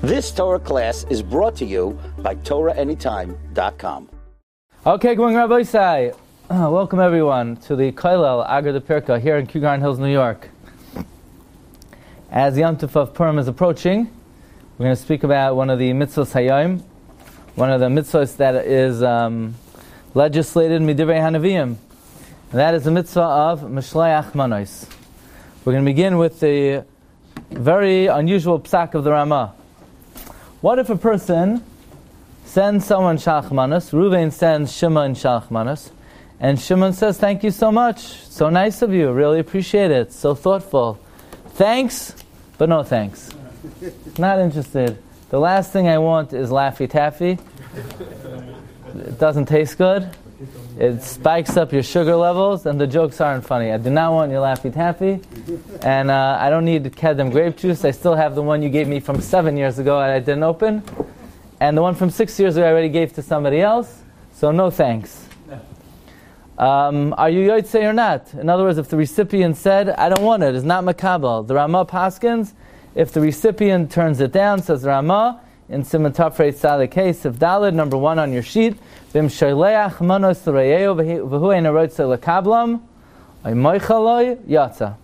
This Torah class is brought to you by TorahAnytime.com. Okay, good morning, Rabbi Isai. Welcome everyone to the Kollel Agar de Pirka here in Kew Gardens Hills, New York. As Yom Tov of Purim is approaching, we're going to speak about one of the mitzvahs hayom, one of the mitzvahs that is legislated midivrei hanavim, and that is the mitzvah of Mishleach Manos. We're going to begin with the very unusual psak of the Ramah. What if a person sends someone Shalach Manos, Ruvain sends Shimon Shalach Manos, and Shimon says, "Thank you so much, so nice of you, really appreciate it, so thoughtful. Thanks, but no thanks. Not interested. The last thing I want is Laffy Taffy. It doesn't taste good. It spikes up your sugar levels, and the jokes aren't funny. I do not want your Laffy Taffy, and I don't need Kedem grape juice. I still have the one you gave me from 7 years ago and I didn't open, and the one from 6 years ago I already gave to somebody else, so no thanks." Are you Yotzei or not? In other words, if the recipient said, "I don't want it," it's not makabel. The Ramah paskins, if the recipient turns it down, says the Ramah, in Siman Tafrei Tzaddik Hey, Sif Daled, number 1 on your sheet, V'im sholeach manos l'reyehu v'hu ein rotzei l'kablam, ay moichaloi yatsa.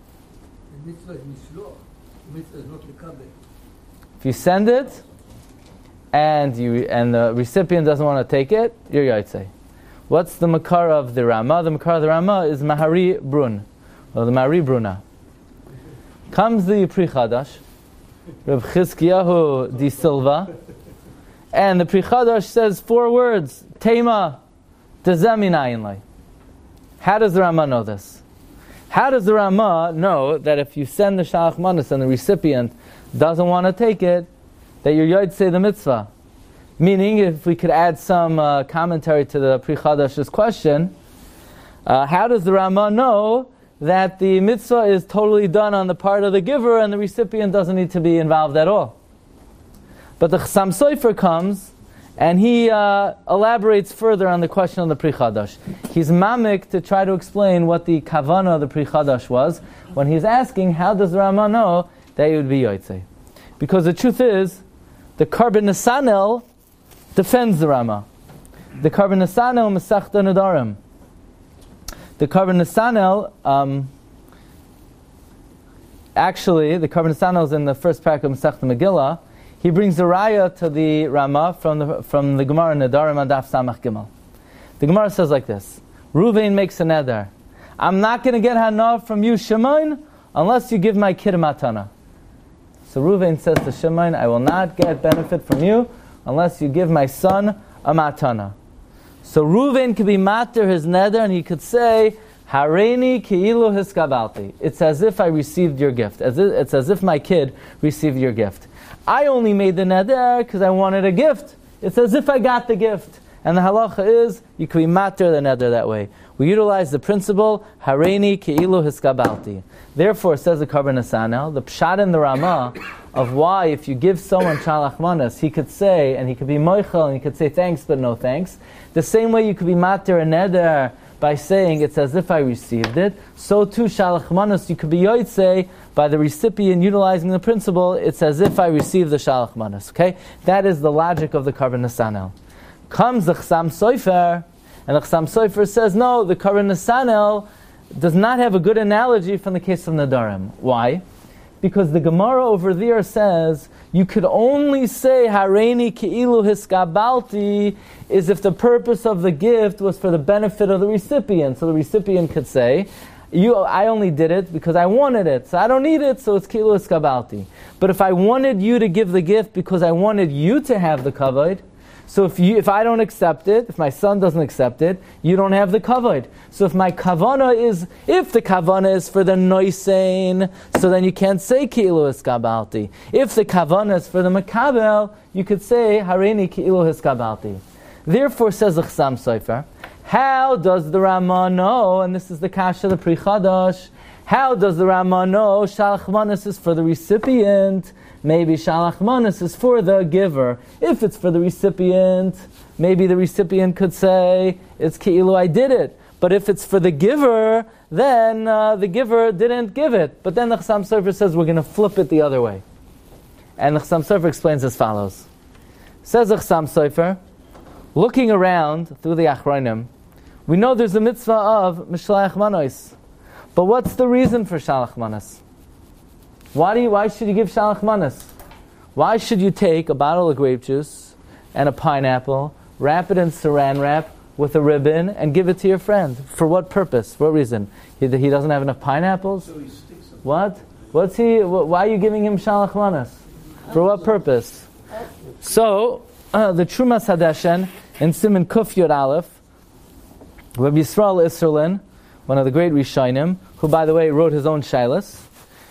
If you send it, and the recipient doesn't want to take it, you're Yotzei. What's the makar of the Ramah? The makar of the Ramah is Mahari Brun, or the Mahari Bruna. Comes the Pri Chadash, Reb Chizkiyahu di Silva, and the Pri Chadash says 4 words, Tema Dezeminayin. How does the Ramah know this? How does the Ramah know that if you send the Shalach Manos and the recipient doesn't want to take it, that you're Yotzei the mitzvah? Meaning, if we could add some commentary to the Pri Chadash's question, how does the Ramah know that the mitzvah is totally done on the part of the giver and the recipient doesn't need to be involved at all? But the Chassam Sofer comes and he elaborates further on the question of the Pri Chadash. He's mamik to try to explain what the kavana of the Pri Chadash was when he's asking, how does the Ramah know that he would be Yotzei? Because the truth is, the Karban Nesanel defends the Ramah. The Karban Nesanel Masechta Nedarim. The Karban Nesanel, actually, the Karban Nesanel is in the first parak of Masechta Megillah. He brings the raya to the Ramah from the Gemara Nedarim Adaf Samach Gimel. The Gemara says like this: Ruvain makes a neder. I'm not going to get hana from you, Shimon, unless you give my kid a matana. So Ruvain says to Shimon, I will not get benefit from you unless you give my son a matana. So Ruvain could be mater his neder, and he could say, Hareini ki'ilu hiskabalti. It's as if I received your gift. It's as if my kid received your gift. I only made the neder because I wanted a gift. It's as if I got the gift. And the halacha is, you could be mater the neder that way. We utilize the principle, Hareini ki'ilu hiskabalti. Therefore, says the Karban Nesanel, the pshat in the Ramah of why, if you give someone Shalach Manos, he could say, and he could be moichel, and he could say thanks but no thanks. The same way you could be mater a neder by saying it's as if I received it, so too Shalach Manos you could be yotzei by the recipient utilizing the principle, it's as if I received the Shalach Manos. Okay? That is the logic of the Karban Nesanel. Comes the Chassam Sofer, and the Chassam Sofer says, no, the Karban Nesanel does not have a good analogy from the case of Nadarim. Why? Because the Gemara over there says you could only say Hareini ki'ilu hiskabalti is if the purpose of the gift was for the benefit of the recipient. So the recipient could say, I only did it because I wanted it, so I don't need it, so it's ki'ilu hiskabalti. But if I wanted you to give the gift because I wanted you to have the kavod, so if I don't accept it, if my son doesn't accept it, you don't have the kavod. So if the kavana is for the noisein, so then you can't say ki'ilu hiskabalti. If the kavana is for the makabel, you could say hareini ki'ilu hiskabalti. Therefore, says the Chassam Sofer, how does the Ramah know, and this is the kasha of the Pri Chadash, how does the Ramah know Shalach Manos is for the recipient? Maybe Shalach Manos is for the giver. If it's for the recipient, maybe the recipient could say, it's ki'ilu I did it. But if it's for the giver, then the giver didn't give it. But then the Chassam Sofer says we're going to flip it the other way. And the Chassam Sofer explains as follows. Says the Chassam Sofer, looking around through the Achronim, we know there's a mitzvah of Mishalach Manos. But what's the reason for Shalach Manos? Why should you give Shalach Manos? Why should you take a bottle of grape juice and a pineapple, wrap it in saran wrap with a ribbon, and give it to your friend? For what purpose? What reason? He doesn't have enough pineapples? So what? Why are you giving him Shalach Manos? For what purpose? So, the Trumas Hadeshen in Siman Kuf Yod Aleph, Rabbi Yisrael Isserlin, one of the great Rishonim, who, by the way, wrote his own Shilas,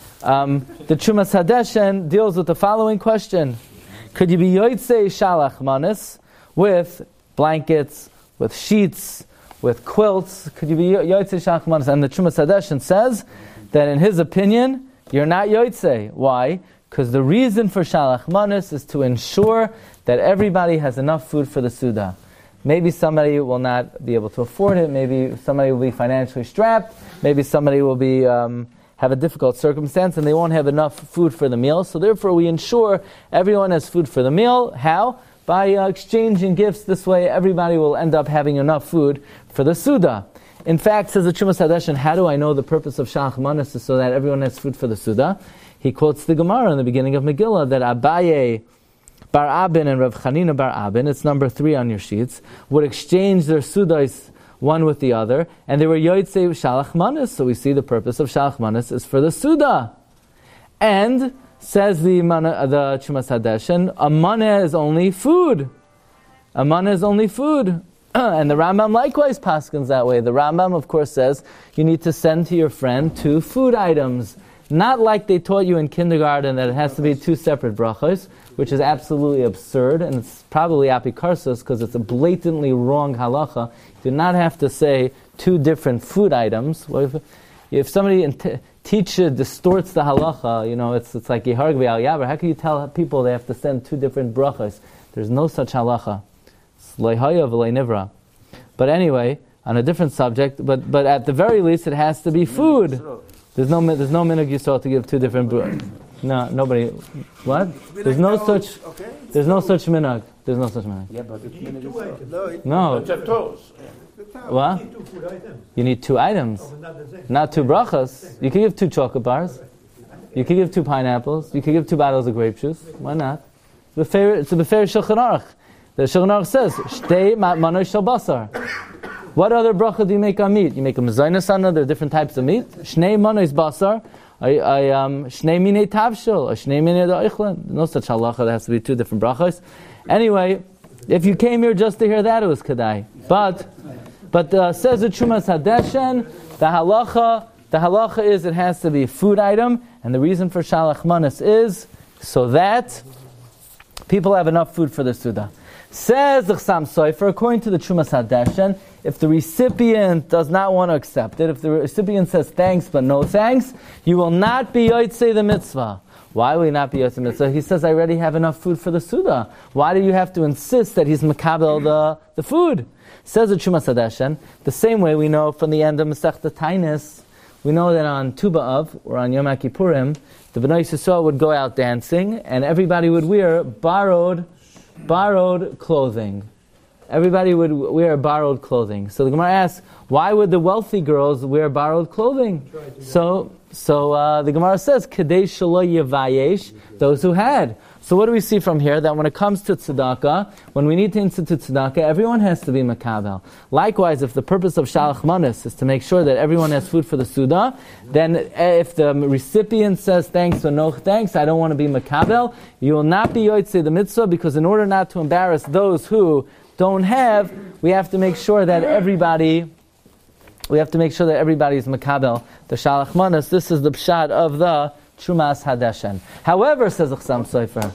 the Trumas Hadeshen deals with the following question. Could you be Yotzei Shalach Manos with blankets, with sheets, with quilts? Could you be Yotzei Shalach Manos? And the Trumas Hadeshen says that in his opinion, you're not Yotzei. Why? Because the reason for Shalach Manos is to ensure that everybody has enough food for the Suda. Maybe somebody will not be able to afford it. Maybe somebody will be financially strapped. Maybe somebody will be have a difficult circumstance and they won't have enough food for the meal. So therefore we ensure everyone has food for the meal. How? By exchanging gifts. This way everybody will end up having enough food for the Suda. In fact, says the Trumas Hadeshen, how do I know the purpose of Shalach Manos is so that everyone has food for the Suda? He quotes the Gemara in the beginning of Megillah that Abaye Bar Abin and Rav Chanina Bar Abin, it's number 3 on your sheets, would exchange their Sudas one with the other, and they were Yotzei Shalach Manos. So we see the purpose of Shalach Manos is for the Suda. And, says the Trumas Hadeshen, a maneh is only food. A maneh is only food. And the Rambam likewise paskins that way. The Rambam, of course, says you need to send to your friend 2 food items. Not like they taught you in kindergarten that it has to be 2 separate brachos, which is absolutely absurd, and it's probably apikarsos because it's a blatantly wrong halacha. You do not have to say 2 different food items. If somebody teacher distorts the halacha, it's like Yeharg v'al Yaver. How can you tell people they have to send 2 different brachos? There's no such halacha. But anyway, on a different subject, but at the very least it has to be food. There's no minhag yisrael to give 2 different brachos. No, nobody. What? There's no such minhag. There's no such minhag. Yeah, but it's minhag yisrael. No. What? You need 2 items, not 2 brachas. You can give 2 chocolate bars. You can give 2 pineapples. You can give 2 bottles of grape juice. Why not? It's a befer Shulchan Aruch. The Shulchan Aruch says, "Shtei matmano shel basar." What other bracha do you make on meat? You make a mezainas on it. There are different types of meat. Shnei manos basar. Shnei minei tavshil. Shnei minei da'ichlin. No such halacha. There has to be 2 different brachas. Anyway, if you came here just to hear that, it was kedai. But says the Trumas Hadeshen, the halacha is it has to be a food item, and the reason for Shalach Manos is so that people have enough food for the Suda. Says the Chassam Sofer, according to the Trumas Hadeshen, if the recipient does not want to accept it, if the recipient says thanks but no thanks, you will not be Yotzei the mitzvah. Why will you not be Yotzei the mitzvah? He says, I already have enough food for the Suda. Why do you have to insist that he's makabel the food? Says the Trumas Hadeshen, the same way we know from the end of Masechta Tainis, we know that on Tu B'Av, or on Yom HaKippurim, the Bnei Yisrael would go out dancing, and everybody would wear borrowed clothing. Everybody would wear borrowed clothing. So the Gemara asks, why would the wealthy girls wear borrowed clothing? So the Gemara says, Kadei shelo yevayesh, those who had. So what do we see from here? That when it comes to tzedakah, when we need to institute tzedakah, everyone has to be makabel. Likewise, if the purpose of Shalach Manos is to make sure that everyone has food for the Suda, then if the recipient says thanks or no thanks, I don't want to be makabel, you will not be yotzei the mitzvah, because in order not to embarrass those who don't have, we have to make sure that everybody is makabel the Shalach Manos. This is the pshat of the Trumas Hadeshen. However, says the Chassam Sofer,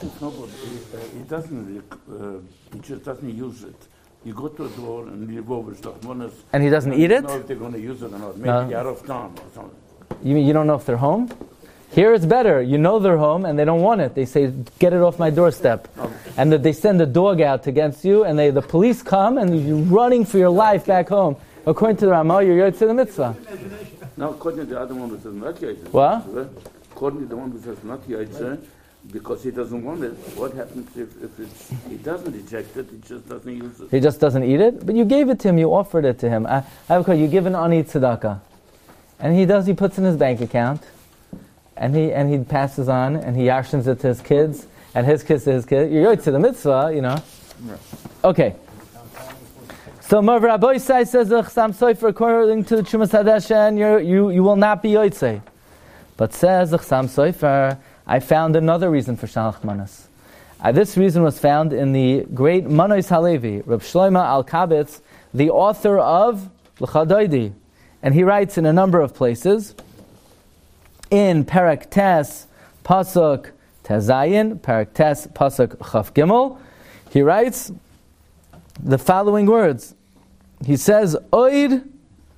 he just doesn't use it. You go to a door and you go with Shalach Manos. And he doesn't eat it? I don't know if they're going to use it or not. Maybe they're out of town or something. You mean you don't know if they're home? Here it's better. You know they're home and they don't want it. They say, get it off my doorstep. And that they send a dog out against you, and the police come and you're running for your life back home. According to the Ramah, you're Yotzei the mitzvah. No, according to the other one who says not Yotzei. What? According to the one who says not Yotzei, because he doesn't want it. What happens if he doesn't eject it, he just doesn't use it? He just doesn't eat it? But you gave it to him, you offered it to him. I have a question, you give an ani tzedakah. And he puts in his bank account, and he passes on, and he yarshins it to his kids, and his kids to his kids. You're to the mitzvah, Yeah. Okay. So Marv Rabbi says the Chassam Sofer, according to the Trumas Hadeshen, you will not be yotzei. But says the Chassam Sofer, I found another reason for Shalach Manas. This reason was found in the great Manos Halevi, Reb Shlomo Alkabetz, the author of L'Chadoidi. And he writes in a number of places, in Perek Tes, Pasuk Tezayin, Perek Tes, Pasuk Chaf Gimel, he writes the following words. He says, Oid,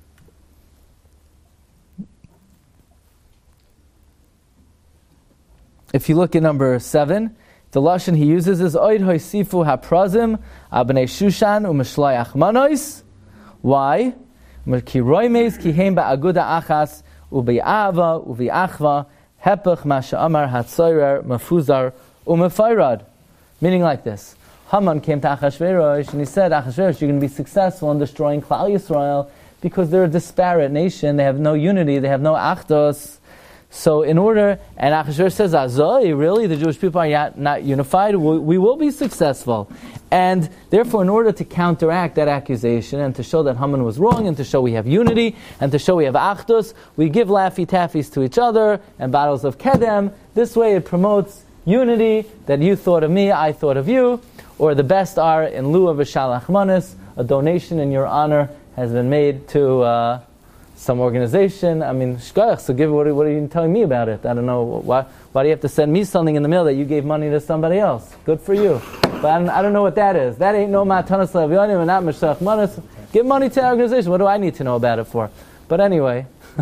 if you look at number 7, the lashon he uses is Oid hoisifu haprazim abnei Shushan u'mishlayach manois. Why? Ki roimes ki heim ba'aguda achas u'be'ava u've'achva hepech ma she'amar hatzoyer mafuzar u'mefayrad. Meaning like this. Haman came to Achashverosh and he said, Achashverosh, you're going to be successful in destroying Klal Yisrael because they're a disparate nation, they have no unity, they have no achdos. So in order, and Achashverosh says, Azoi, really? The Jewish people are not unified? We will be successful. And therefore, in order to counteract that accusation and to show that Haman was wrong and to show we have unity and to show we have achdus, we give Laffy Taffies to each other and bottles of Kedem. This way it promotes unity, that you thought of me, I thought of you. Or the best are, in lieu of a Shalach Manas, a donation in your honor has been made to some organization. I mean, shkoyach, so what are you telling me about it? I don't know, why do you have to send me something in the mail that you gave money to somebody else? Good for you. But I don't know what that is. That ain't no matanas le'avyonim and not meshach manas. Give money to an organization. What do I need to know about it for? But anyway.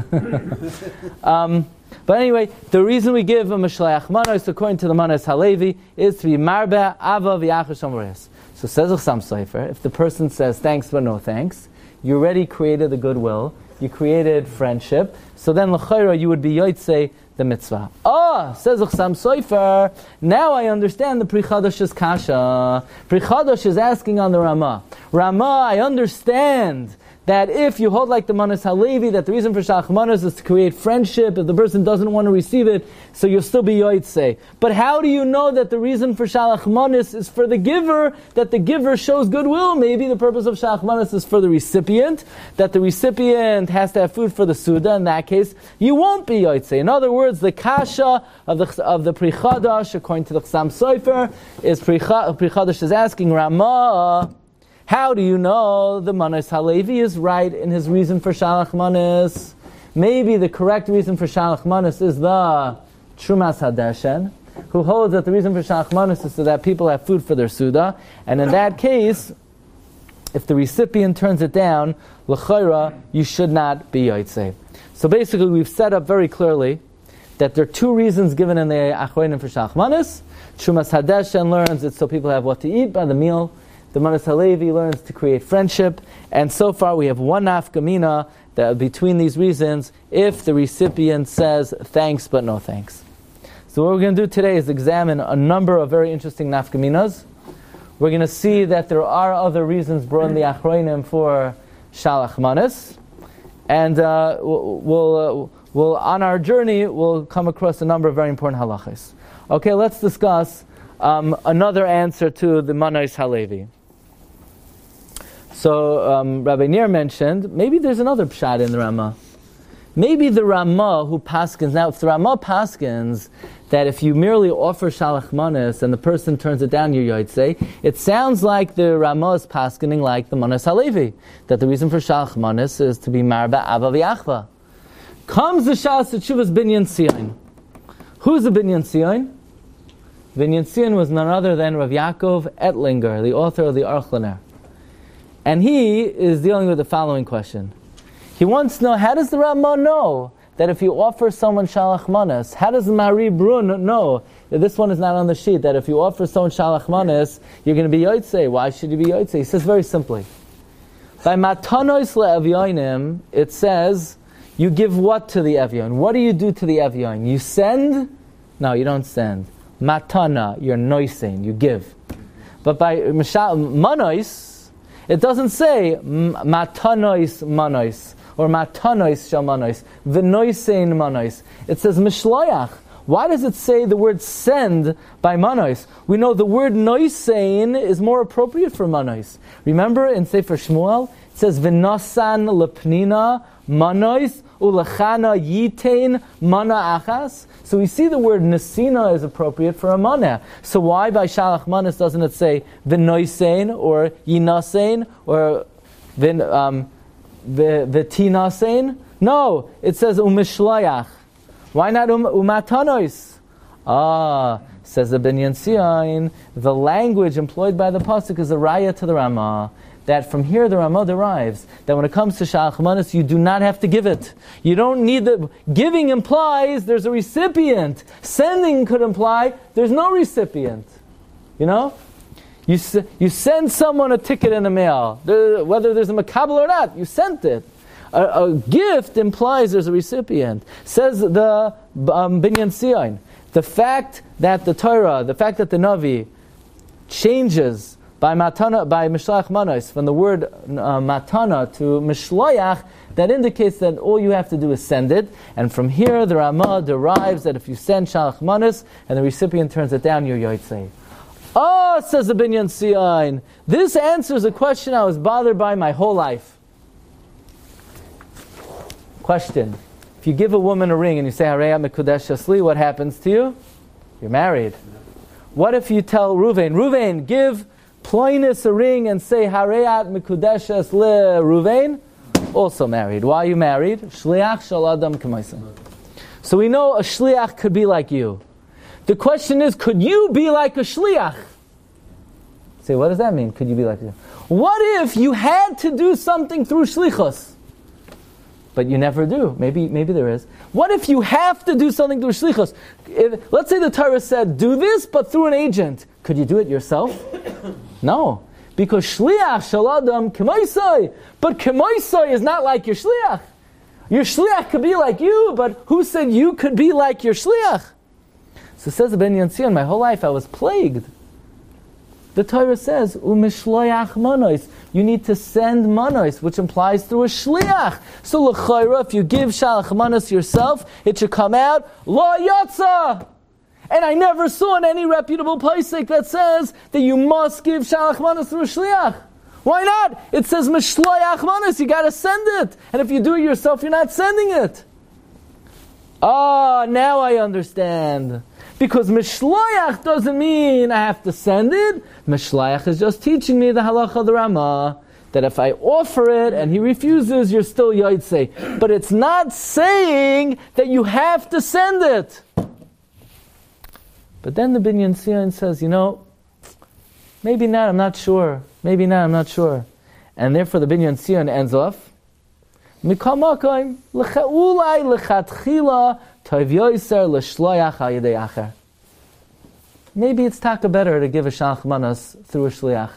The reason we give a Mishlayach Manos, according to the Manos Halevi, is to be Marbe, Ava, V'yachar Shomores. So says Chassam Sofer, if the person says thanks but no thanks, you already created the goodwill, you created friendship, so then l'chayra you would be yotzei the mitzvah. Says Chassam Sofer, now I understand the Pri Chadash's kasha. Pri Chadash is asking on the Ramah. Ramah, I understand that if you hold like the Manos Halevi, that the reason for Shalach Manos is to create friendship, if the person doesn't want to receive it, so you'll still be yotzei. But how do you know that the reason for Shalach Manos is for the giver, that the giver shows goodwill? Maybe the purpose of Shalach Manos is for the recipient, that the recipient has to have food for the Suda. In that case, you won't be yotzei. In other words, the kasha of the Pri Chadash, according to the Chassam Sofer, is Pri Chadash is asking Ramah, how do you know the Manos Halevi is right in his reason for Shalach Manos? Maybe the correct reason for Shalach Manos is the Trumas Hadeshen, who holds that the reason for Shalach Manos is so that people have food for their Suda. And in that case, if the recipient turns it down, l'chayra, you should not be yotzei. So basically, we've set up very clearly that there are two reasons given in the Achronim for Shalach Manos. Trumas Hadeshen learns it's so people have what to eat by the meal. The Manos Halevi learns to create friendship, and so far we have one nafkamina that between these reasons, if the recipient says thanks but no thanks. So what we're going to do today is examine a number of very interesting nafkaminas. We're going to see that there are other reasons brought in the Achronim for Shalach Manos, and we'll on our journey we'll come across a number of very important halachas. Okay, let's discuss another answer to the Manos Halevi. So Rabbi Nir mentioned, maybe there's another pshat in the Ramah. Maybe the Ramah who paskins, now if the Ramah paskins that if you merely offer Shalach Manos and the person turns it down, you're yotzei, it sounds like the Ramah is paskining like the Manos Halevi, that the reason for Shalach Manos is to be Marba Ava V'Achva. Comes the Shas Teshuvas Binyan Sion. Who's the Binyan Sion? Binyan Sion was none other than Rav Yaakov Ettlinger, the author of the Aruch LaNer. And he is dealing with the following question. He wants to know, how does the Ramah know that if you offer someone Shalach Manos, how does Mari Brun know that this one is not on the sheet, that if you offer someone Shalach Manos, you're going to be yotzei? Why should you be yotzei? He says very simply, by Matanos le'Evyonim, it says, you give what to the Evyon? What do you do to the Evyon? You send? No, you don't send. matana, you're noisein, you give. But by manois, it doesn't say matanois manois or matanois shamanois, v'noisein manois. It says mishloyach. Why does it say the word send by manois? We know the word noisein is more appropriate for manois. Remember in Sefer Shmuel, it says v'nosan lepnina manois ulachana yitain mana achas. So we see the word nesina is appropriate for a mana. So why by shalach manas doesn't it say v'noisein or yinasein or v'tinasein? No, it says umishlayach. Why not umatanois? Says the Binyan Siyain, the language employed by the pasuk is a raya to the Ramah. That from here the Ramah derives that when it comes to shalach manas, you do not have to give it. You don't need the giving implies there's a recipient. Sending could imply there's no recipient. You know, you send someone a ticket in the mail, whether there's a makabel or not. You sent it. A gift implies there's a recipient. Says the Binyan Siyain, the fact that the Torah, the fact that the Navi changes by matana, by mishloach manos, from the word matana to mishloach, that indicates that all you have to do is send it. And from here, the Ramah derives that if you send shalach manos and the recipient turns it down, you're yotzei. Says the Binyan Siyain, this answers a question I was bothered by my whole life. Question: if you give a woman a ring and you say Harei Mekudesh Asli, what happens to you? You're married. What if you tell Ruvain, give Ploinus a ring and say Harei Mekudesh Asli Ruvain? Also married. Why are you married? Shliach shel Adam k'maisa. So we know a shliach could be like you. The question is, could you be like a shliach? Say, what does that mean? Could you be like you? What if you had to do something through shlichus? But you never do. Maybe there is. What if you have to do something through shlichus? Let's say the Torah said, do this, but through an agent. Could you do it yourself? No. Because shliach shel Adam k'maisai. But k'maisai is not like your shliach. Your shliach could be like you, but who said you could be like your shliach? So says the Binyan Siyain, my whole life I was plagued. The Torah says, umishloyach manois. You need to send manois, which implies through a shliach. So l'chayra, if you give shalach manos yourself, it should come out lo yatsa. And I never saw in any reputable pasuk that says that you must give shalach manos through a shliach. Why not? It says mishloyach manos. You got to send it, and if you do it yourself, you're not sending it. Now I understand. Because mishloyach doesn't mean I have to send it. Mishloyach is just teaching me the halacha of the Ramah, that if I offer it and he refuses, you're still yotzei. But it's not saying that you have to send it. But then the Binyan Siyain says, maybe not, I'm not sure. Maybe not, I'm not sure. And therefore the Binyan Siyain ends off, Mikal makom, ulai lechatchila tov yoser l'shloyach al yedei acher. Maybe it's taka better to give a shalach manos through a shliach.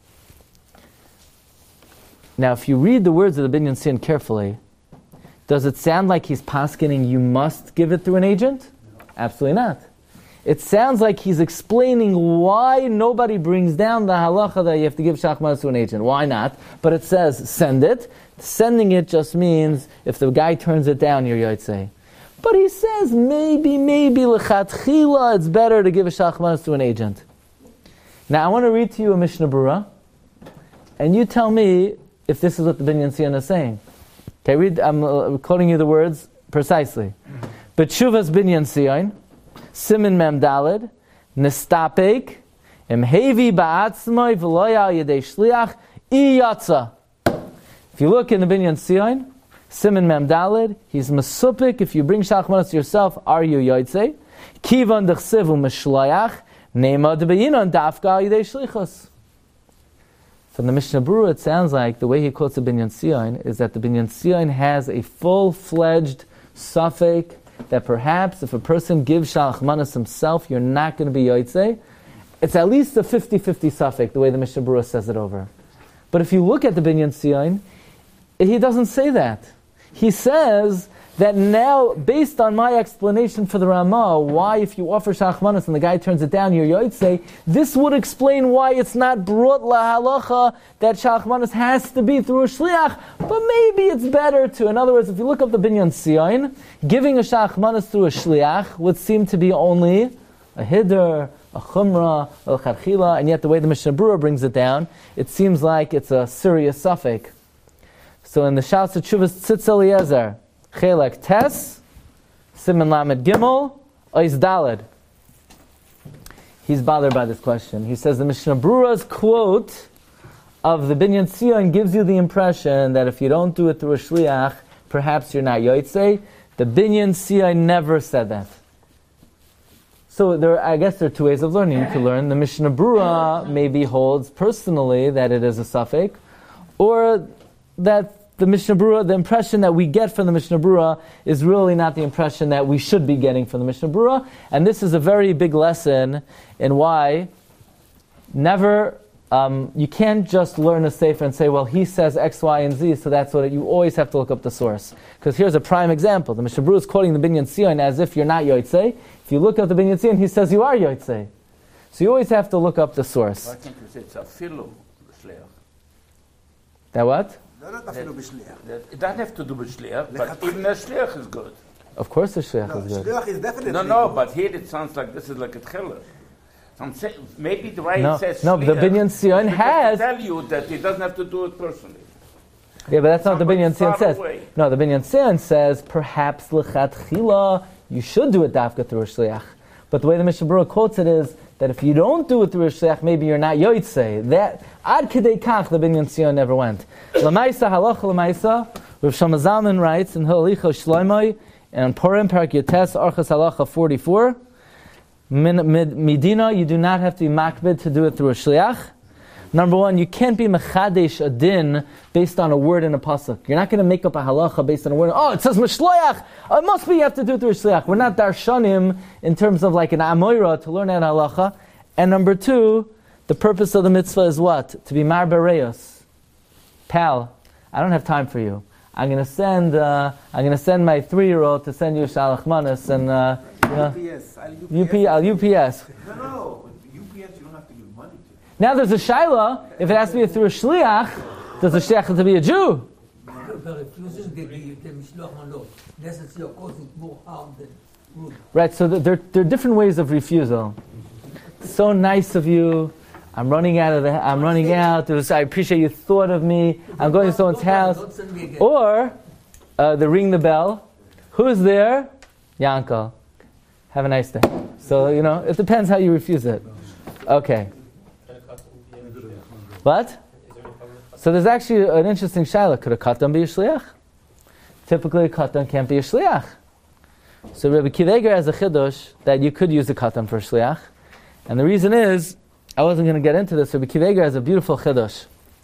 Now, if you read the words of the Binyan Siyain carefully, does it sound like he's paskening you must give it through an agent? Absolutely not. It sounds like he's explaining why nobody brings down the halacha that you have to give shalach manos to an agent. Why not? But it says, send it. Sending it just means, if the guy turns it down, you're yotzei. But he says, maybe, l'chatchila, it's better to give a shalach manos to an agent. Now, I want to read to you a Mishnah Berurah, and you tell me if this is what the Binyan Siyain is saying. Okay, I'm quoting you the words precisely. B'tshuvas Binyan Siyain, Siman Mem Daled, Nestapek, Emhevi Ba'atzmai V'loya Yedei Shliach, Iyatza. If you look in the Binyan Siyain, Siman Mem Daled, he's mesupik. If you bring shalach manos yourself, are you yotzei? Kivan dechsivu mishloyach, nema debeyinon dafka yidei shlichus. From the Mishnah Berurah, it sounds like the way he quotes the Binyan Siyain is that the Binyan Siyain has a full-fledged suffix that perhaps if a person gives shalach manos himself, you're not going to be yotzei. It's at least a 50-50 suffix, the way the Mishnah Berurah says it over. But if you look at the Binyan Siyain, he doesn't say that. He says that now, based on my explanation for the Ramah, why if you offer Shalach Manos and the guy turns it down, you're Yotzei, this would explain why it's not brought lahalacha that Shalach Manos has to be through a Shliach, but maybe it's better to. In other words, if you look up the Binyan Sion, giving a Shalach Manos through a Shliach would seem to be only a Hiddur, a Chumrah, a Chadchila, and yet the way the Mishnah Berurah brings it down, it seems like it's a serious suffix. So in the Shas Teshuvas Tzitz Eliezer, Chelek Tes, Siman Lamed Gimel, Ois Daled. He's bothered by this question. He says the Mishnah Berurah's quote of the Binyan Sion gives you the impression that if you don't do it through a Shliach, perhaps you're not Yotzei. The Binyan Sion never said that. So I guess there are two ways of learning. You can learn the Mishnah Berurah maybe holds personally that it is a suffix, or that the Mishnah Berurah, the impression that we get from the Mishnah Berurah is really not the impression that we should be getting from the Mishnah Berurah. And this is a very big lesson in why you can't just learn a sefer and say, well, he says X, Y, and Z, so that's what you always have to look up the source. Because here's a prime example. The Mishnah Berurah is quoting the Binyan Sion as if you're not Yotzei. If you look up the Binyan Sion, he says you are Yotzei. So you always have to look up the source. I think it's a filu shliach. That what? It doesn't have to do with shliach, but even a shliach is good. Of course the shliach is good. Shliach is definitely No, but here it sounds like this is like a tchiller. Maybe the way it says no, shliach, the Binyan Sion has... tell you that he doesn't have to do it personally. Yeah, but that's not what the Binyan Sion says. Away. No, the Binyan Sion says, perhaps l'chatchila, you should do it dafka through a shliach. But the way the Mishnah Berurah quotes it is that if you don't do it through a shliach, maybe you're not yotzei. That ad kedei kach the Binyan Sion never went. Lamaisa halacha lamaisa. Rav Shlomo Zalman writes in Halicha Shloimei and Purim Parak Yotes Archas Halacha 44. Medina, you do not have to be makbid to do it through a shliach. Number one, you can't be mechadesh a din based on a word in a pasuk. You're not going to make up a halacha based on a word. Oh, it says mishloach. It must be you have to do it through a shliach. We're not darshanim in terms of like an amoira to learn that halacha. And number two, the purpose of the mitzvah is what? To be mar bereos. Pal, I don't have time for you. I'm going to send my 3-year-old to send you a shalach manas and UPS. I'll UPS. No. UPS you don't have to give money to. Now there's a shaila, if it has to be through a shliach, does the shliach have to be a Jew? Right, so there are different ways of refusal. So nice of you. I'm running out. I appreciate you thought of me. I'm going to someone's house. Or, they ring the bell. Who's there? Yankel. Have a nice day. So, it depends how you refuse it. Okay. What? So there's actually an interesting shaila. Could a katan be a shliach? Typically a katan can't be a shliach. So Rabbi Akiva Eiger has a chiddush that you could use a katan for a shliach. And the reason is, I wasn't going to get into this, Rabbi Akiva Eiger has a beautiful chiddush.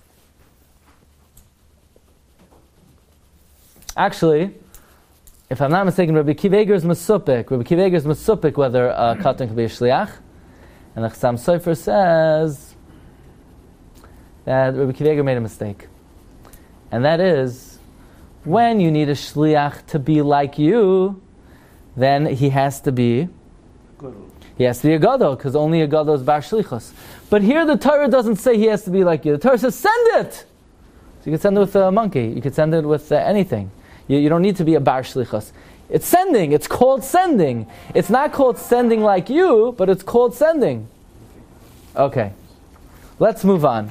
Actually, if I'm not mistaken, Rabbi Akiva Eiger is mesupik. Rabbi Akiva Eiger is mesupik whether a katan could be a shliach. And the Chassam Sofer says that Rabbi Akiva Eiger made a mistake. And that is, when you need a shliach to be like you, then he has to be a gadol, because only a gadol is bar shlichus. But here the Torah doesn't say he has to be like you. The Torah says, send it! So you can send it with a monkey. You can send it with anything. You don't need to be a bar shlichus. It's sending. It's called sending. It's not called sending like you, but it's called sending. Okay. Let's move on.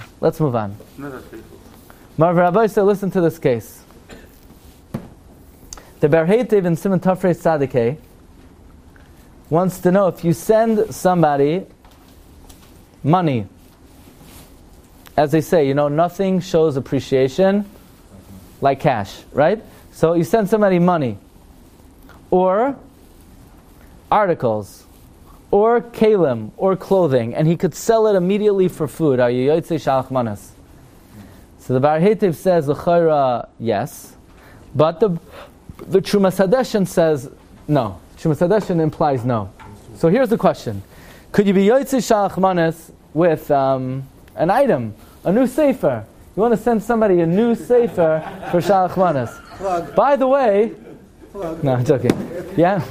Marv Rabbi said, listen to this case. The Bar Heitev in Siman Tafrei Tzadikei wants to know if you send somebody money, as they say, nothing shows appreciation like cash, right? So you send somebody money, or articles, or kalim, or clothing, and he could sell it immediately for food. Are you yotzei shalach manas? So the Bar Heitev says, l'chayra, yes, but the Trumas Hadeshin says no. Trumas Hadeshin implies no. So here's the question: could you be yotzei shalach manas with an item, a new sefer? You want to send somebody a new sefer for shalach manas. By the way, No, I'm joking. Yeah?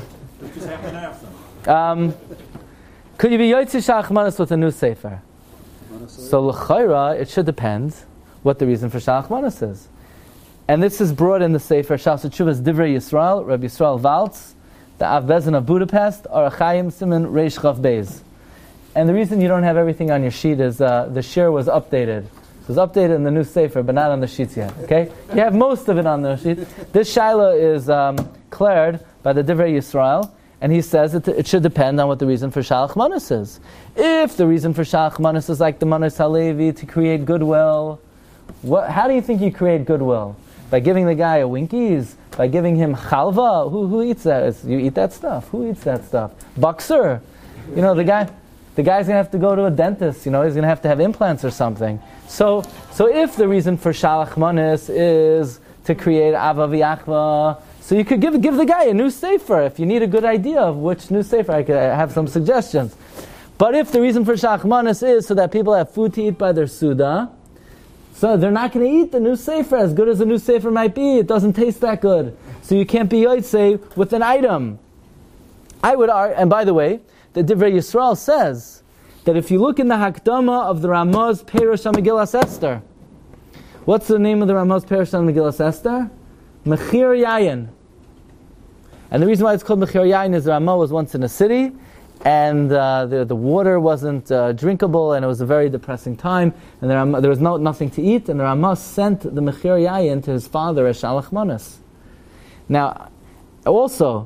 Could you be Yotzei Shalach Manos with a new Sefer? So l'chayra, it should depend what the reason for Shalach Manos is. And this is brought in the Sefer Shas Teshuvas Divrei Yisrael, Rabbi Yisrael Valtz, the Av Bezin of Budapest, Arachayim Siman Reish Chav Beis. And the reason you don't have everything on your sheet is the shir was updated. It was updated in the new Sefer, but not on the sheets yet. Okay? You have most of it on the sheet. This Shaila is cleared by the Divrei Yisrael, and he says it should depend on what the reason for Shalach Manos is. If the reason for Shalach Manos is like the Manos Halevi to create goodwill, how do you think you create goodwill? By giving the guy a Winkies? By giving him chalva? Who eats that? You eat that stuff. Who eats that stuff? Boxer. You know, the guy's going to have to go to a dentist. You know, he's going to have implants or something. So if the reason for Shalach Manos is to create Ava v'Achva, so you could give the guy a new sefer. If you need a good idea of which new sefer, I could have some suggestions. But if the reason for Shalach Manos is so that people have food to eat by their Suda, so they're not going to eat the new sefer, as good as the new sefer might be. It doesn't taste that good. So you can't be Yotzei with an item. I would argue, and by the way, the Divrei Yisrael says that if you look in the Hakdama of the Ramaz Perush HaMegillas Esther, what's the name of the Ramaz Perush HaMegillas Esther? Mechir Yayin. And the reason why it's called Mechir Yayin is the Ramah was once in a city, and the water wasn't drinkable, and it was a very depressing time, and there was nothing to eat, and the Ramah sent the Mechir Yayin to his father as Shalach Manos. Now, also,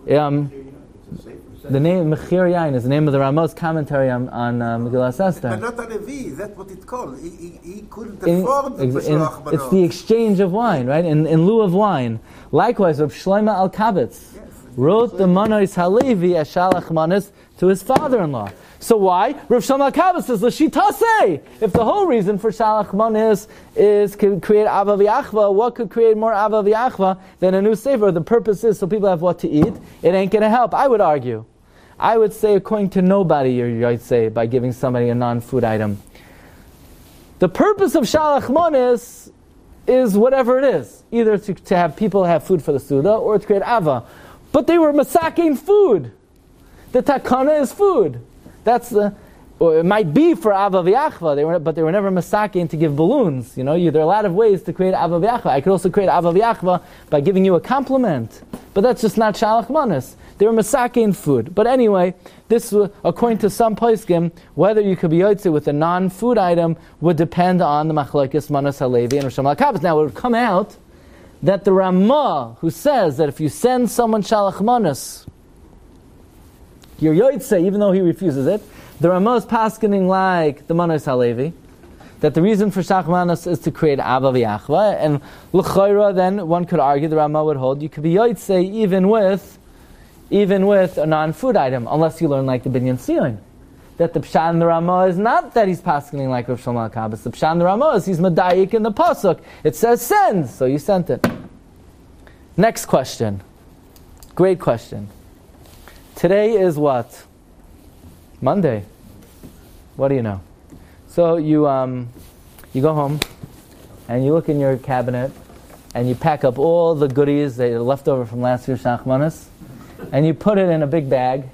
the name Mechir Yayin is the name of the Ramah's commentary on Megillas Esther. But not on a V, that's what it's called. He couldn't afford the Shalach Manos. It's the exchange of wine, right? In lieu of wine. Likewise, Rav Shlomo Alkabetz wrote the Manos Halevi as Shalach Manos to his father-in-law. So why? Rav Shlomo Alkabetz says, L'shitase! If the whole reason for Shalach Manos is to create Ava v'Achva, what could create more Ava v'Achva than a new sefer? The purpose is so people have what to eat. It ain't going to help. I would say, according to nobody, you're Yotzei by giving somebody a non-food item. The purpose of Shalach Manos is whatever it is. Either to have people have food for the Suda, or to create Ava. But they were masaking food. The takana is food. Or it might be for Ava v'Achva, but they were never masaking to give balloons. You know, there are a lot of ways to create Ava v'Achva. I could also create Ava v'Achva by giving you a compliment. But that's just not Shalach Manos. They were masaking food. But anyway, this, according to some poskim, whether you could be Yotzei with a non-food item would depend on the Machlokes Manos Halevi and Rosh Hashanah. Now it would come out that the Ramah, who says that if you send someone Shalach Manos, you're Yotzei, even though he refuses it, the Ramah is paskening like the Manos Halevi, that the reason for Shalach Manos is to create Ava v'Achva, and l'chayra, then one could argue, the Ramah would hold, you could be Yotzei even with a non-food item, unless you learn like the Binyan Sion. That the Pshat in the Ramah is not that he's paskening like Rav Shlomo Alkabetz. The Pshat in the Ramah is he's medayik in the pasuk. It says send, so you sent it. Next question. Great question. Today is what? Monday. What do you know? So you go home and you look in your cabinet and you pack up all the goodies that are left over from last year's Shalach Manos, and you put it in a big bag,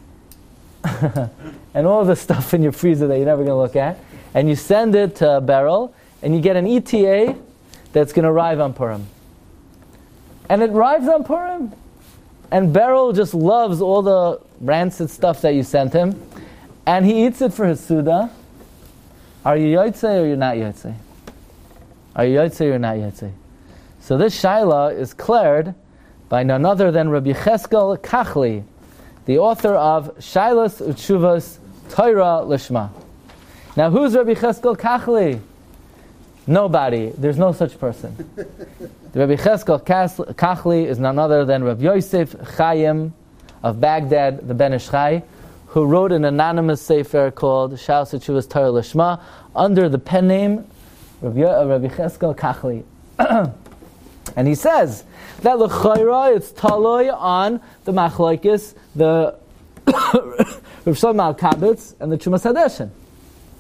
and all the stuff in your freezer that you're never going to look at, and you send it to Beryl, and you get an ETA that's going to arrive on Purim. And it arrives on Purim, and Beryl just loves all the rancid stuff that you sent him, and he eats it for his Suda. Are you Yotzei or you're not Yotzei? Are you Yotzei or you're not Yotzei? So this Shaila is cleared by none other than Rabbi Cheskel Kachli, the author of Shailas Utshuvas Torah Lishma. Now, who's Rabbi Cheskel Kachli? Nobody. There's no such person. The Rabbi Cheskel Kachli is none other than Rabbi Yosef Chaim of Baghdad, the Ben Ish Chai, who wrote an anonymous sefer called Shailas Utshuvas Torah Lishma under the pen name Rabbi Cheskel Kachli. And he says that l'chayra it's taloi on the machlokes, the Rav Shlomo Alkabetz and the Trumas Hadeshin.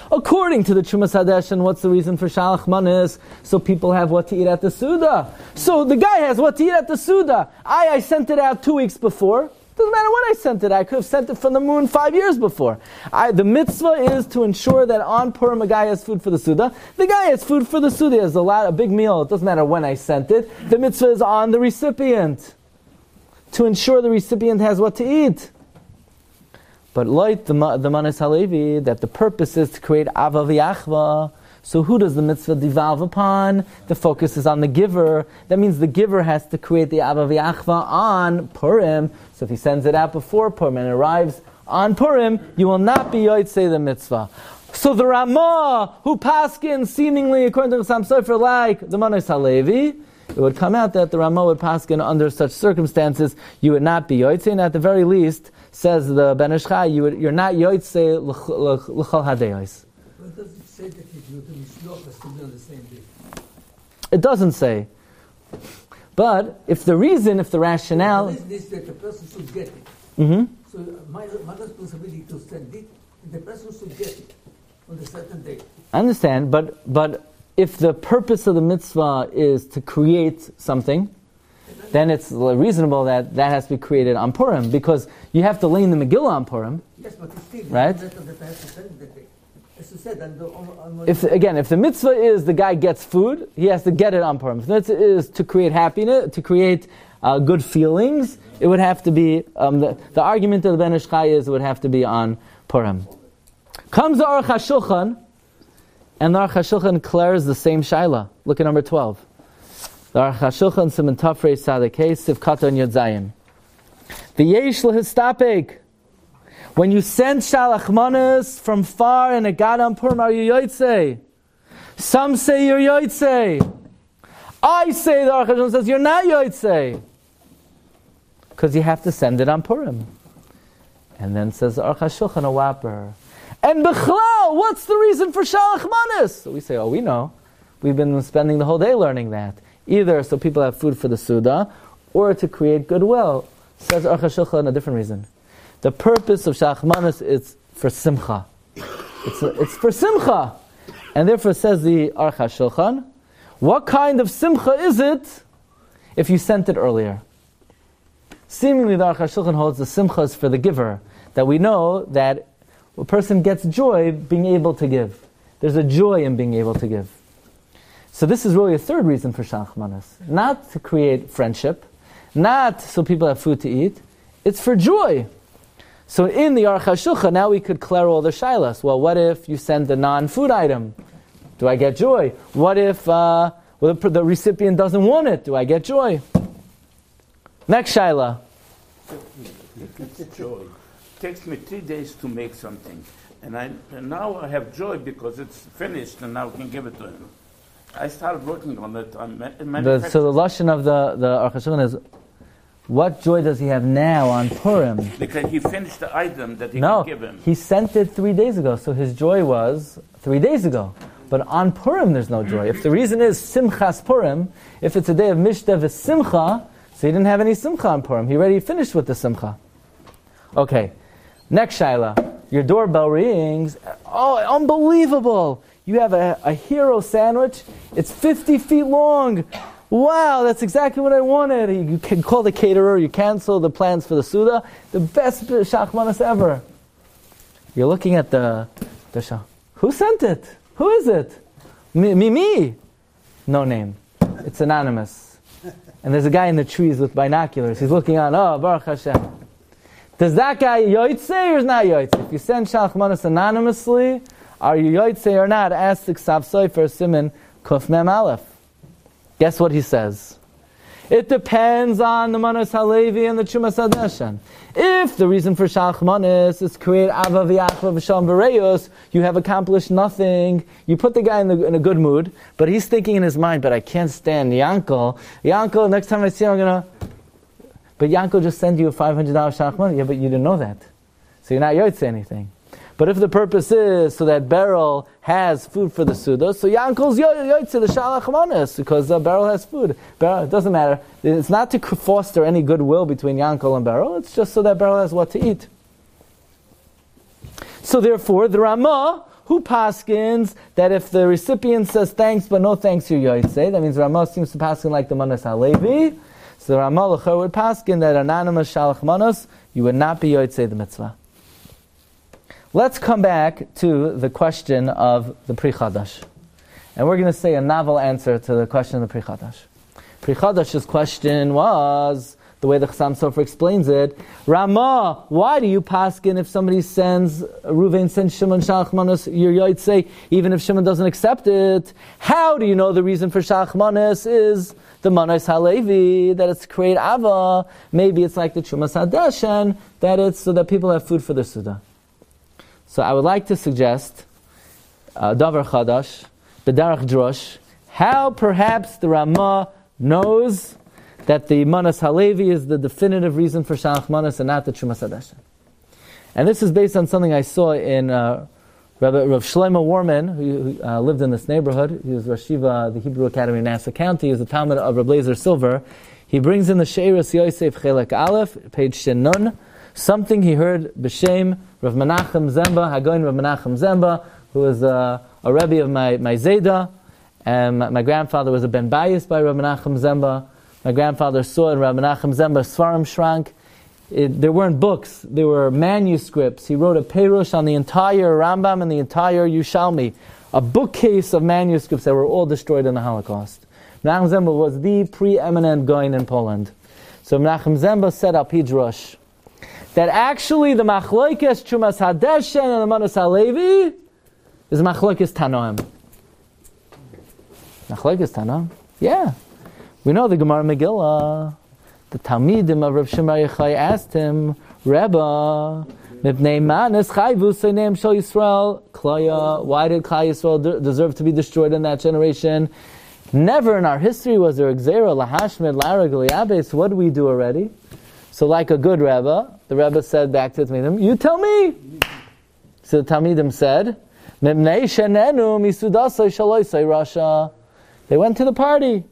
According to the Trumas Hadeshen, what's the reason for Shalach Manas? So people have what to eat at the Suda. So the guy has what to eat at the Suda. I sent it out 2 weeks before. Doesn't matter when I sent it. I could have sent it from the moon 5 years before. The mitzvah is to ensure that on Purim a guy has food for the Suda. The guy has food for the Suda. It's a big meal. It doesn't matter when I sent it. The mitzvah is on the recipient to ensure the recipient has what to eat. But like the Manas Halevi, that the purpose is to create Ava v'Achva. So who does the mitzvah devolve upon? The focus is on the giver. That means the giver has to create the Ava v'Achva on Purim. So if he sends it out before Purim and it arrives on Purim, you will not be yotzei the mitzvah. So the Ramah, who paskins seemingly according to the Chassam Sofer like the Manas Halevi, it would come out that the Ramah would paskin under such circumstances you would not be yotzei, and at the very least, says the Ben Ish Chai, you're not yotzei l'chol hadeyos. But does it say that if you can mishloach the Suda on the same day? It doesn't say. But if the rationale... The reason is that the person should get it. Mm-hmm. So my responsibility to send it, and the person should get it on a certain day. I understand, but if the purpose of the mitzvah is to create something, then it's reasonable that has to be created on Purim, because you have to lay in the Megillah on Purim. Yes, but it's still right? As you said, if the mitzvah is the guy gets food, he has to get it on Purim. If the mitzvah is to create happiness, to create good feelings, it would have to be, the argument of the Ben Ish Chai is it would have to be on Purim. Comes the Aruch HaShulchan, and the Aruch HaShulchan declares the same shaila. Look at number 12. The Aruch HaShulchan Siman Tafrei Sadekei Sivkata and Yod Zayin. The Yesh L'Histapek. When you send Shalach Manas from far and it got on Purim, are you yotzei? Some say you're yotzei. I say, the Aruch HaShulchan says, you're not yotzei. Because you have to send it on Purim. And then says the Aruch HaShulchan, a whopper. And Bechlal, what's the reason for Shalach Manas? So we say, we know. We've been spending the whole day learning that. Either so people have food for the Suda, or to create goodwill. Says Aruch HaShulchan a different reason. The purpose of Shalach Manas is for Simcha. It's for Simcha. And therefore says the Aruch HaShulchan, what kind of Simcha is it if you sent it earlier? Seemingly the Aruch HaShulchan holds the Simcha is for the giver. That we know that a person gets joy being able to give. There's a joy in being able to give. So this is really a third reason for Shalach Manas. Not to create friendship, not so people have food to eat, it's for joy. So in the Aruch HaShulchan, now we could clear all the shailas. Well, what if you send a non-food item? Do I get joy? What if the recipient doesn't want it? Do I get joy? Next shaila. It's joy. It takes me 3 days to make something. And now I have joy because it's finished and now I can give it to him. I started working on it. So the lashon of the Aruch HaShulchan is, what joy does he have now on Purim? Because he finished the item that he can give him. He sent it 3 days ago, so his joy was 3 days ago. But on Purim there's no joy. If the reason is Simchas Purim, if it's a day of Mishta v'Simcha, so he didn't have any Simcha on Purim. He already finished with the Simcha. Okay, next shaila. Your doorbell rings. Oh, unbelievable! You have a hero sandwich. It's 50 feet long. Wow, that's exactly what I wanted. You can call the caterer. You cancel the plans for the Suda. The best Shalach Manas ever. You're looking at the Shah. Who sent it? Who is it? Me. No name. It's anonymous. And there's a guy in the trees with binoculars. He's looking on. Oh, Baruch Hashem. Does that guy yotzei or is not yotzei? If you send Shalach Manas anonymously, are you yotzei or not? Ask the Ksav Sofer Siman Kuf Mem Aleph. Guess what he says? It depends on the Manas Halevi and the Trumas Hadeshen. If the reason for Shalach Manas is to create Ava v'Achva v'Shalom v'Reyos, you have accomplished nothing. You put the guy in a good mood, but he's thinking in his mind, but I can't stand Yankel. Yankel, next time I see him, I'm going to... But Yankel just sent you a $500 Shalach Manas. Yeah, but you didn't know that. So you're not yotzei anything. But if the purpose is so that Beryl has food for the Suda, so Yankel's yotzei the Shalach Manas because Beryl has food. Beryl, it doesn't matter. It's not to foster any goodwill between Yankel and Beryl. It's just so that Beryl has what to eat. So therefore, the Ramah, who paskins that if the recipient says thanks but no thanks, you're yotzei? That means Ramah seems to paskin like the Manas HaLevi. So the Ramah L'chor would paskin that anonymous Shalach Manas, you would not be yotzei the mitzvah. Let's come back to the question of the Pri Chadash. And we're going to say a novel answer to the question of the Pri Chadash. Pri Chadash's question was, the way the Chassam Sofer explains it, Ramah, why do you paskin if somebody sends, Reuven sends Shimon Shalach Manas, your yotzei, even if Shimon doesn't accept it? How do you know the reason for Shalach Manas is the Manas HaLevi, that it's to create Ava? Maybe it's like the Trumas HaDeshen, that it's so that people have food for their Suda. So I would like to suggest Davar Chadash, B'darach Drosh, how perhaps the Ramah knows that the Manas HaLevi is the definitive reason for Shalach Manas and not the Trumas HaDeshen. And this is based on something I saw in Rav Shlomo Warman, who lived in this neighborhood. He was Rosh Yeshiva, the Hebrew Academy in Nassau County. He was the Talmud of Rav Blazer Silver. He brings in the Sheiras Yosef Chelek Aleph, page Shenun, something he heard b'shem Rav Menachem Zemba, Hagoin Rav Menachem Zemba, who was a Rebbe of my Zayda. And my grandfather was a Ben Bayis by Rav Menachem Zemba. My grandfather saw in Rav Menachem Zemba Svarim Shrank. There weren't books, there were manuscripts. He wrote a Perush on the entire Rambam and the entire Yushalmi, a bookcase of manuscripts that were all destroyed in the Holocaust. Menachem Zemba was the preeminent Goin in Poland. So Menachem Zemba said al Pidrosh that actually the Machlokes Trumas HaDeshen and the Manas HaLevi is Machlokes Tanoim. Machlokes Tanoim? Yeah. We know the Gemara Megillah. The Talmidim of Rav Shimon Yochai asked him, Rebbe, Mipnei Manas Chayvu Seinem Shal Yisrael Klaya. Why did Klal Yisrael deserve to be destroyed in that generation? Never in our history was there a Gzeira Lahashmid Larag Liabes. What do we do already? So, like a good Rebbe, the Rebbe said back to the Talmidim, "You tell me." So the Talmidim said, "Mipnei Shenenu Misudasai Shaloisai Rasha." They went to the party.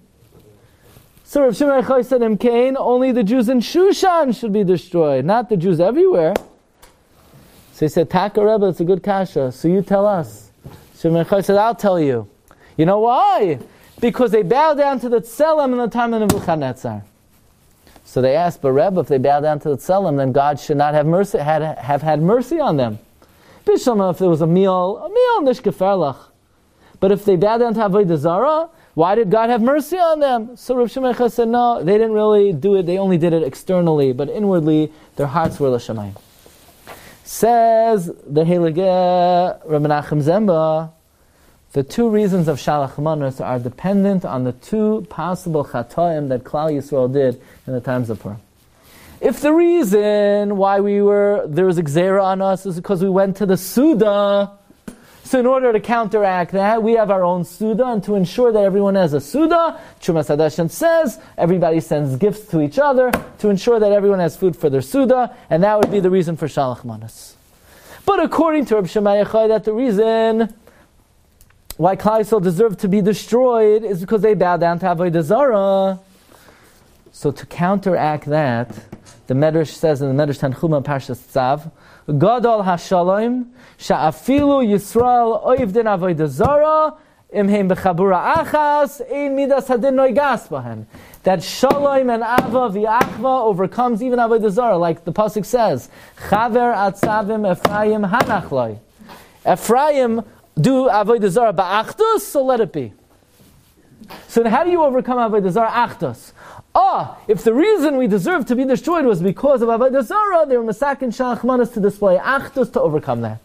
So Rav Shimon Yochai said, "Imkain, only the Jews in Shushan should be destroyed, not the Jews everywhere." So he said, "Taka Rebbe, it's a good kasha. So you tell us." Shimon Yochai said, "I'll tell you. You know why? Because they bowed down to the Tzelem in the time of Nebuchadnezzar." So they asked, "But Rebbe, if they bow down to the Tzelem, then God should not have had mercy on them. Bishlam, if there was a meal nishkeferlach. But if they bow down to Avodah Zarah, why did God have mercy on them?" So Rav Shimon Yochai said, "No, they didn't really do it. They only did it externally, but inwardly, their hearts were l'shamayim." Says the Heilige Rav Menachem Zemba, the two reasons of Shalach Manas are dependent on the two possible chatoim that Klal Yisrael did in the times of Purim. If the reason why there was a gzeira on us is because we went to the Suda, so in order to counteract that, we have our own Suda, and to ensure that everyone has a Suda, Trumas HaDeshen says, everybody sends gifts to each other to ensure that everyone has food for their Suda, and that would be the reason for Shalach Manas. But according to Rav Shimon Yochai, that the reason why Klal Yisrael deserved to be destroyed is because they bowed down to Avodah Zarah. So to counteract that, the Medrash says in the Medrash Tanchuma Parshas Tzav, Gadol HaShalom Sha'afilu Yisrael Oivdin Avodah Zarah Imheim Bechabura Achas Ein Midas Hadin Noigas Bahen. That Shalom and Ava v'Achva overcomes even Avodah Zarah, like the pasuk says, Chaver Atzavim Ephraim Hanachloi. Ephraim do Avodah Zarah ba'achdus, so let it be. So then how do you overcome Avodah Zarah? Achdus. If the reason we deserve to be destroyed was because of Avodah Zarah, they were masakin Shalach Manas to display achdus to overcome that.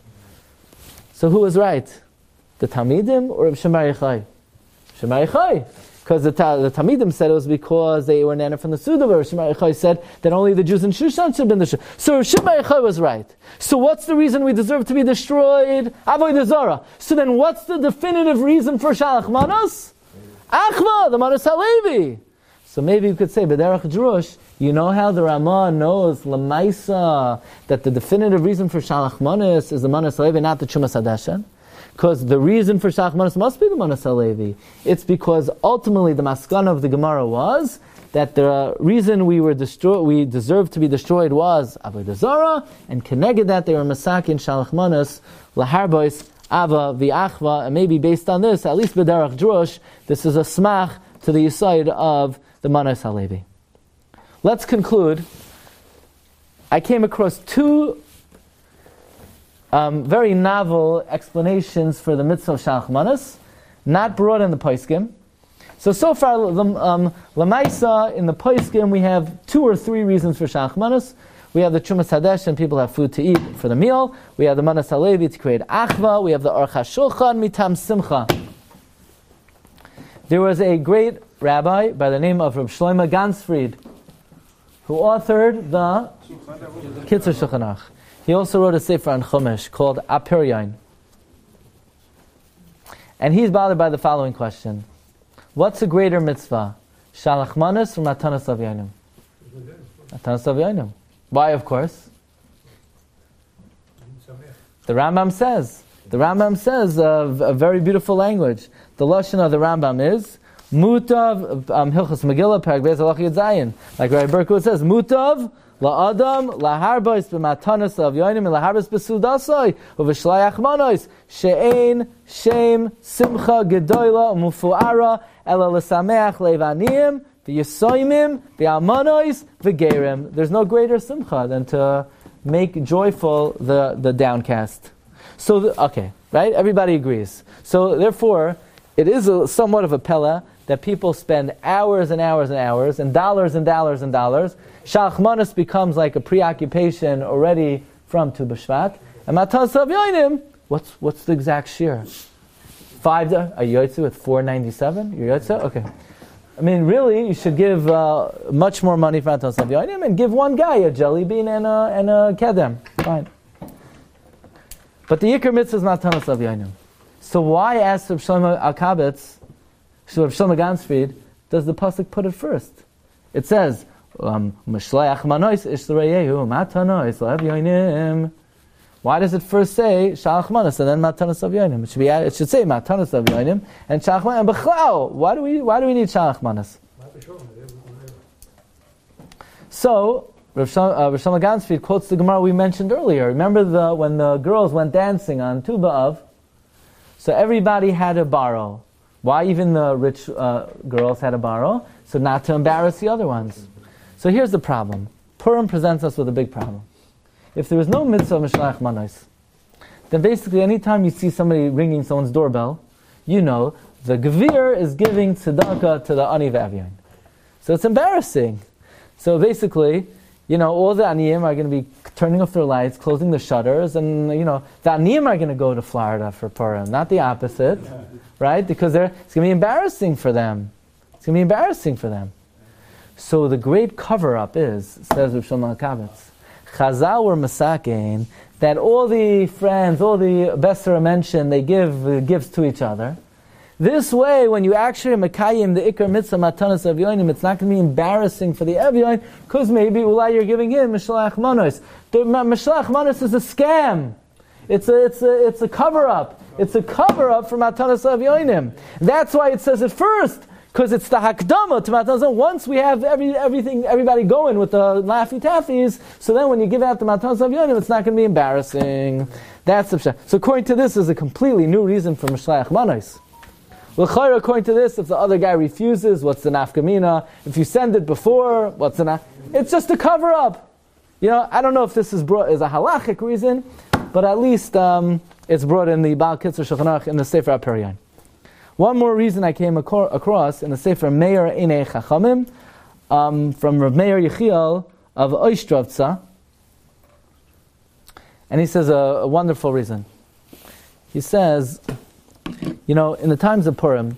So who was right? The Talmidim or Rav Shimon Yochai? Shimon Yochai. Because the Talmidim said it was because they were nana from the Suda, but Rav Shimon Yochai said that only the Jews in Shushan should have been destroyed. So Rav Shimon Yochai was right. So what's the reason we deserve to be destroyed? Avodah Zarah. So then what's the definitive reason for Shalach Manas? Achva, the Manas HaLevi. So maybe you could say, B'derech Drush, you know how the Ramah knows, Lamaisa, that the definitive reason for Shalach Manas is the Manas HaLevi, not the Trumas HaDeshen? Because the reason for Shalach Manas must be the Manas HaLevi. It's because ultimately the maskana of the Gemara was that the reason we deserved to be destroyed was Avodah Zarah, and connected that they were masakin Shalach Manas, Laharbois, ava v'achva, and maybe based on this, at least b'derech drush, this is a smach to the yesod of the Manas Halevi. Let's conclude. I came across two very novel explanations for the mitzvah of Shalach Manas, not brought in the Poskim. So far, Lamaisa, in the Poskim, we have 2 or 3 reasons for Shalach Manas. We have the Trumas Hadesh, and people have food to eat for the meal. We have the Manas Halevi to create Achva. We have the Aruch HaShulchan Mitam Simcha. There was a great rabbi by the name of Reb Shlomo Gansfried, who authored the Kitzur Shulchan Aruch. He also wrote a sefer on Chumash called Apiryain. And he's bothered by the following question. What's a greater mitzvah? Shalach Manas or Matanas Avyanim? Matanas Avyanim. Why, of course? The Rambam says a very beautiful language. The lashon of the Rambam is Mutav Hilchos Megillah Perek Beis Halach Yud Zayin. Like Rabbi Berkowitz says, Mutav la'adam laharbos b'matanas avyonim laharbos b'sudasoi u'v'shlayach manos she'ein shem simcha gedoyla umufuara ela l'sameach levaniyim v'yisoymim v'almanos v'gerim. There's no greater simcha than to make joyful the downcast. So, right? Everybody agrees. So, therefore, it is somewhat of a pella that people spend hours and hours and hours and dollars and dollars and dollars. Shalach Manas becomes like a preoccupation already from Tu B'Shvat. And Matanas Avyonim, what's the exact share? Are you yotze with $4.97? You're yotze? Okay. I mean, really, you should give much more money for Matanas Avyonim and give one guy a jelly bean and a kedem. Fine. But the Yikar Mitzvah is Matanas Avyonim. So why, ask Reb Shlomo Alkabetz, Reb Shlomo Gansfried, does the pasuk put it first? It says, "Mishlayach manois ish l'reyehu matanos l'avyonim." Why does it first say Shalach Manas and then Matanas Avyonim? It should say Matanas Avyonim and Shalach Manas and B'chlau. Why do we need Shalach Manas? So Rav Shlomo Gansfried quotes the Gemara we mentioned earlier. Remember when the girls went dancing on Tu B'Av? So everybody had to borrow. Why even the rich girls had to borrow? So not to embarrass the other ones. So here's the problem. Purim presents us with a big problem. If there was no mitzvah of Mishlach Manos, then basically anytime you see somebody ringing someone's doorbell, you know the Gevir is giving tzedakah to the Ani V'Avyon. So it's embarrassing. So basically, all the Aniyim are going to be turning off their lights, closing the shutters, and, the Aniyim are going to go to Florida for Purim, not the opposite, right? Because it's going to be embarrassing for them. So the great cover-up is, says Rav Shlomo Alkabetz, Chazal were masakein, that all the friends, all the Besser mentioned, they give gifts to each other. This way, when you actually Mekayim the Ikar Mitzvah Matanas Avyonim, it's not going to be embarrassing for the Avyon, because maybe you're giving him Mishlach Manos. The Mishlach Manos is a scam. It's a cover-up. It's a cover-up for Matanas Avyonim. That's why it says it first, because it's the Hakdama to Matanas. Once we have everybody going with the Laffy Taffies, so then when you give out the Matanas Avyonim, it's not going to be embarrassing. That's the pshat. So according to this, is a completely new reason for Mishlach Manos. L'chayra, according to this, if the other guy refuses, what's the nafkamina? If you send it before, what's the It's just a cover-up. I don't know if this is brought as a halachic reason, but at least it's brought in the Baal Kitzur Shulchan Aruch in the Sefer Apiryain. One more reason I came across in the Sefer Meir Einei Chachamim from Rav Meir Yechiel of Oistrovtza, and he says a wonderful reason. He says, in the times of Purim,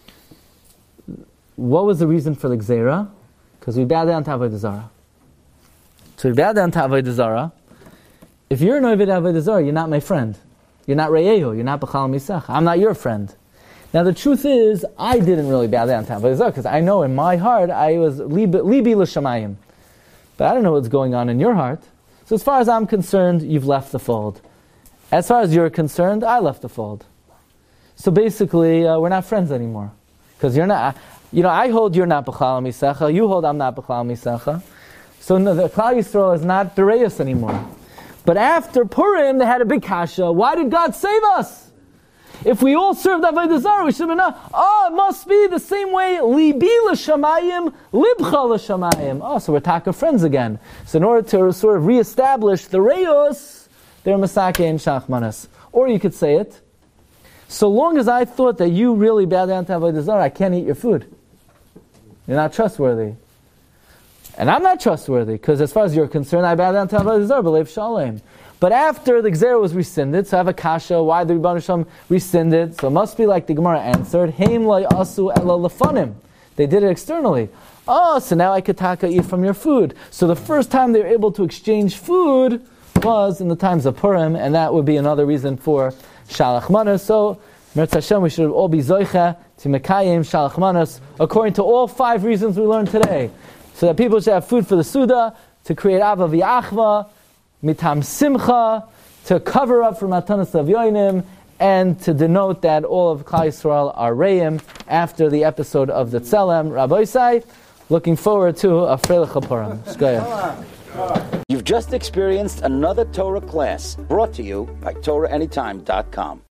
what was the reason for the Gzeira? Because we bow down to Avodah Zarah. So we bow down to Avodah Zarah. If you're an Ovid Avodah Zarah, you're not my friend. You're not Reyehu. You're not B'chal Misach. I'm not your friend. Now the truth is, I didn't really bow down to Avodah Zarah because I know in my heart I was Libi L'Shamayim. But I don't know what's going on in your heart. So as far as I'm concerned, you've left the fold. As far as you're concerned, I left the fold. So basically, we're not friends anymore. Because you're not, I hold you're not B'chal Misacha, you hold I'm not B'chal Misacha. So no, the Klal Yisrael is not Bereus anymore. But after Purim, they had a big kasha. Why did God save us? If we all served Avodah Zarah, we should have known, it must be the same way, libi l'shamayim, libcha l'shamayim. So we're taka friends again. So in order to sort of reestablish the reyos, they're masake and shachmanas. Or you could say it, so long as I thought that you really bow down to Avodah Zarah, I can't eat your food. You're not trustworthy. And I'm not trustworthy, because as far as you're concerned, I bow down to Avodah Zarah, b'leiv shalem. But after the Gzera was rescinded, so I have a kasha, why the Rebbeinu Shalom rescinded? So it must be like the Gemara answered, Heim lo asu ela lefanim. They did it externally. So now I could taka eat from your food. So the first time they were able to exchange food was in the times of Purim, and that would be another reason for Shalach Manos. So, Mirz Hashem, we should all be zoicha to mekayim Shalach Manos, according to all 5 reasons we learned today. So that people should have food for the Suda, to create Ava v'Achva, mitam simcha, to cover up for matanas of yoinim, and to denote that all of Klal Yisrael are reim after the episode of the Tzelem. Rabbi Isai, looking forward to a Freilich HaPurim. Shkoyach. You've just experienced another Torah class brought to you by TorahAnytime.com.